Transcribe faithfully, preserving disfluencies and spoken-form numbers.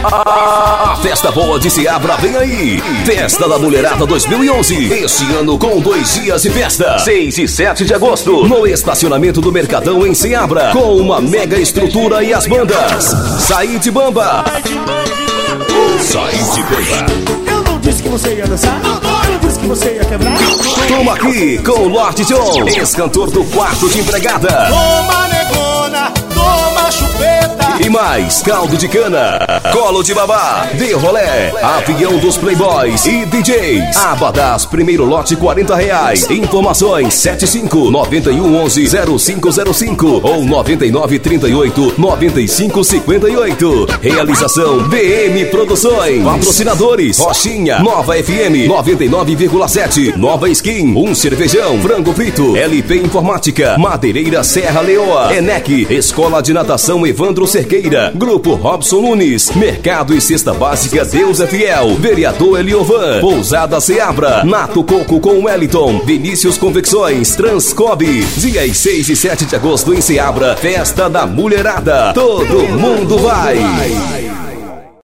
A festa boa de Seabra vem aí. Festa da Mulherada dois mil e onze. Este ano com dois dias de festa. seis e sete de agosto. No estacionamento do Mercadão em Seabra. Com uma mega estrutura e as bandas. Said Bamba. Said Bamba. Eu não disse que você ia dançar. Eu não disse que você ia quebrar. Toma aqui com o Lorde John, ex-cantor do Quarto de Empregada. Toma negona, toma chupeta. E mais, caldo de cana, colo de babá, de rolé, avião dos playboys e D Js. Abadás, primeiro lote quarenta reais. Informações sete cinco nove um onze zero cinco zero cinco ou nove nove três oito nove cinco cinco oito. Realização B M Produções. Patrocinadores Rochinha, Nova F M noventa e nove vírgula sete, Nova Skin, Um Cervejão, Frango Frito, L P Informática, Madeireira Serra Leoa, Enec, Escola de Natação Evandro Cerqueira, Grupo Robson Nunes, Mercado e Cesta Básica Deus é Fiel, Vereador Eliovan, Pousada Seabra, Nato Coco com Wellington, Vinícius Convecções, Transcobe. Dias seis e sete de agosto em Seabra, Festa da Mulherada. Todo mundo vai.